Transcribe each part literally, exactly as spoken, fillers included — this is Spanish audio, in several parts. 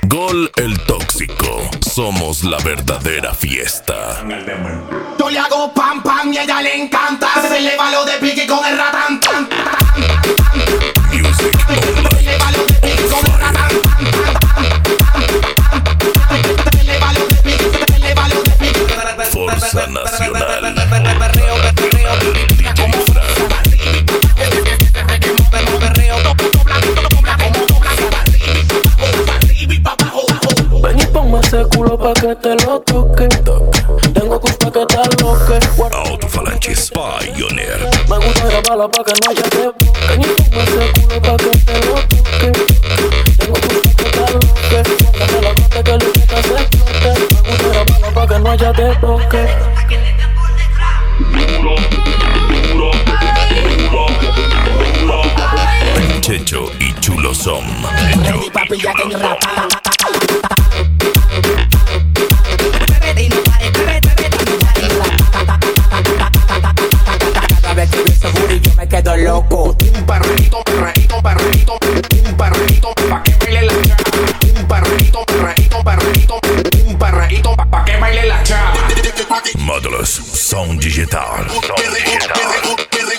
Gol el tóxico. Somos la verdadera fiesta. Yo le hago pam pam y a ella le encanta. Se le va lo de pique con el ratán. Music online. Se le va lo de pique con el ratán. Se le va lo de pique, se le va lo de pique. Fuerza Nacional. Ven y ponme ese culo pa' que te lo toque. Tengo que pa' que te aloque. Autofalanges Pioneer. Me gusta grabarla pa' que no haya que. Ven y ponme ese culo pa' que te lo toque. Tengo que pa' que te aloque. Cuéntame la cuenta que le quita se explote. Me gusta grabarla pa' que no haya que toque. Duro, duro, duro, duro. Checho y Chulo son. Ready papi ya tengo ratán. Yo me quedo loco. Un perrito, perrito, perrito, un perrito pa' que baile la chava. Un perrito, perrito, perrito, un perrito pa' pa' que baile la chava. Módulos Som Digital. Som Digital.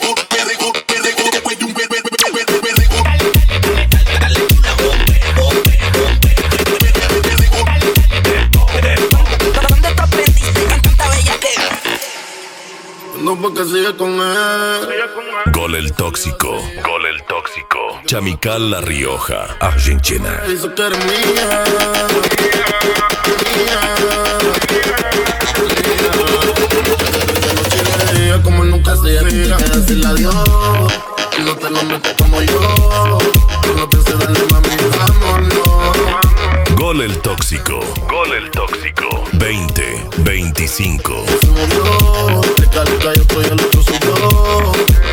No porque sigue con él. Gol el tóxico. Gol el tóxico. Chamical La Rioja, Argentina. Dice que eres mía. Mía. Como nunca se mira, decirle adiós. No te lo metes como yo. No pienses darle mami, vámonos. Gol el tóxico. Gol el tóxico. veinte veinticinco. Se murió. De calica yo estoy, el otro soy yo.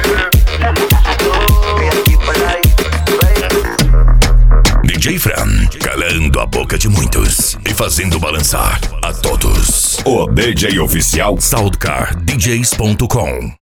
D J Fran, calando a boca de muitos e fazendo balançar a todos. O D J oficial Soundcar D Js ponto com.